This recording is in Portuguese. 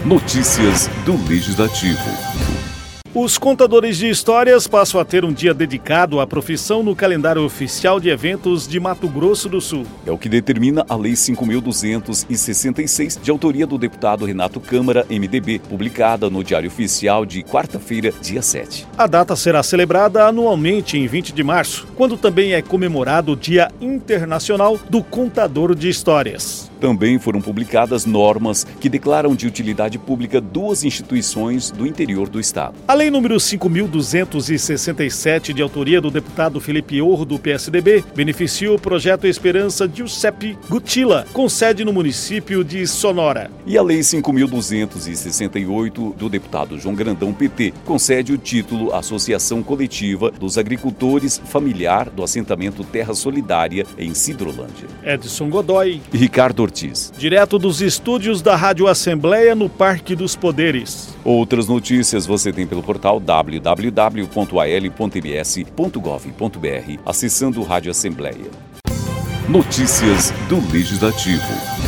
Notícias do Legislativo. Os contadores de histórias passam a ter um dia dedicado à profissão no calendário oficial de eventos de Mato Grosso do Sul. É o que determina a Lei 5.266, de autoria do deputado Renato Câmara, MDB, publicada no Diário Oficial de quarta-feira, dia 7. A data será celebrada anualmente em 20 de março, quando também é comemorado o Dia Internacional do Contador de Histórias. Também foram publicadas normas que declaram de utilidade pública duas instituições do interior do estado. A Lei número 5.267, de autoria do deputado Felipe Orro, do PSDB, beneficia o projeto Esperança Giuseppe Gutila, com sede no município de Sonora. E a Lei 5.268, do deputado João Grandão, PT, concede o título Associação Coletiva dos Agricultores Familiar do Assentamento Terra Solidária, em Sidrolândia. Edson Godoy e Ricardo Ortiz. Direto dos estúdios da Rádio Assembleia, no Parque dos Poderes. Outras notícias você tem pelo portal www.al.ms.gov.br, acessando Rádio Assembleia. Notícias do Legislativo.